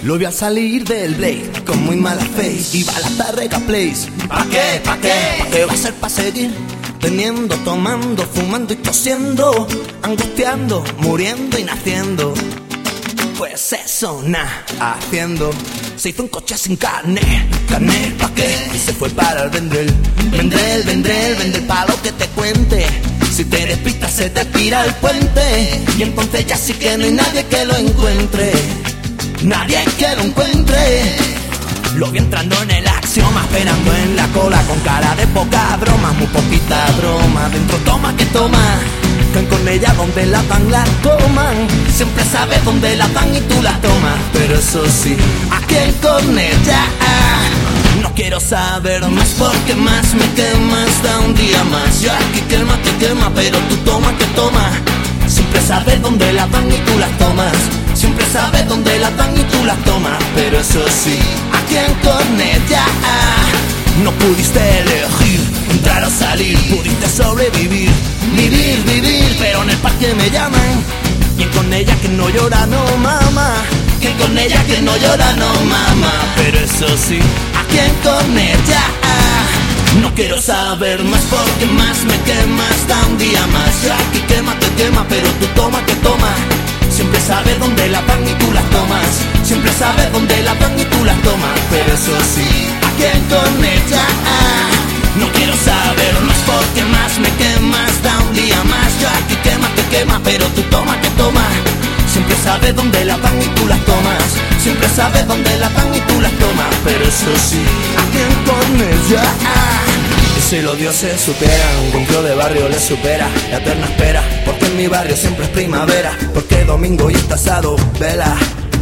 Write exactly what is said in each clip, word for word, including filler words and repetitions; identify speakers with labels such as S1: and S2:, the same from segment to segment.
S1: Lo vi al salir del Blade con muy mala face. Iba a la Tarrega Place. ¿Pa' qué? ¿Pa' qué? ¿Pa' qué va a ser pa' seguir? Teniendo, tomando, fumando y tosiendo, angustiando, muriendo y naciendo. Pues eso, nah, haciendo. Se hizo un coche sin carne, carne, ¿pa' qué? Y se fue para el Vendrell. Vendrell, Vendrell, Vendrell pa' lo que te cuente. Si te despistas se te tira el puente. Y entonces ya sí que no hay nadie que lo encuentre. Nadie que lo encuentre. Lo vi entrando en el Axioma, esperando en la cola, con cara de poca broma, muy poquita broma. Dentro toma que toma, que con ella donde la dan la toman. Siempre sabes dónde la dan y tú la tomas. Pero eso sí, aquí en con ella no quiero saber más, porque más me quemas, da un día más. Yo aquí quema que quema, pero tú toma que toma. Siempre sabes dónde la dan y tú las tomas. Siempre sabes dónde la dan y tú las tomas. Pero eso sí, aquí en Cornellá no pudiste elegir entrar o salir, pudiste sobrevivir, vivir, vivir, pero en el parque me llaman. Y en Cornellá que no llora no mama, que en Cornellá que no llora no mama. Pero eso sí, aquí en Cornellá no quiero saber más, porque más me quemas, da un día más. Yo aquí quema te quema, pero tú toma que toma. Siempre sabes dónde la dan y tú las tomas. Siempre sabes dónde la dan y tú las tomas. Pero eso sí, aquí en Cornellá no quiero saber más, porque más me quemas, da un día más. Yo aquí quema te quema, pero tú toma que toma. Siempre sabes dónde la dan y tú las tomas. Siempre sabes dónde la dan y tú las tomas. Pero eso sí, aquí en Cornellá y si los dioses superan, un cumplió de barrio les supera la eterna espera, porque en mi barrio siempre es primavera, porque domingo y está asado, vela.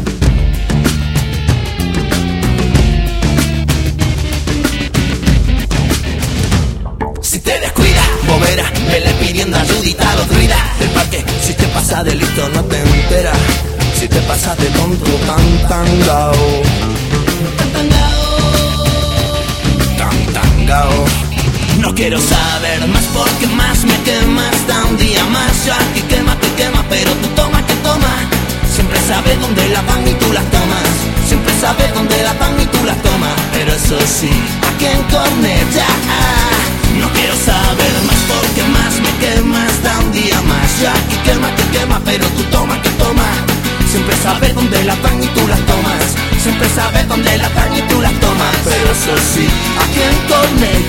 S1: Si te descuidas, bobera, vele pidiendo ayudita a los druidas del parque. Si te pasas de listo no te enteras. Si te pasas de tonto, tan tangao, tan tangao, tan tangao. No quiero saber más, porque más me quemas, da un día más. Yo aquí quema te quema, pero tú toma que toma. Siempre sabes dónde la dan y tú las tomas. Siempre sabes dónde la dan y tú las tomas. Pero eso sí, aquí en Cornellá no quiero saber más, porque más me quemas, da un día más. Yo aquí quema te quema, pero tú toma que toma. Siempre sabes dónde la dan y tú las tomas. Siempre sabes dónde la dan y tú las tomas. Pero eso sí, aquí en Cornellá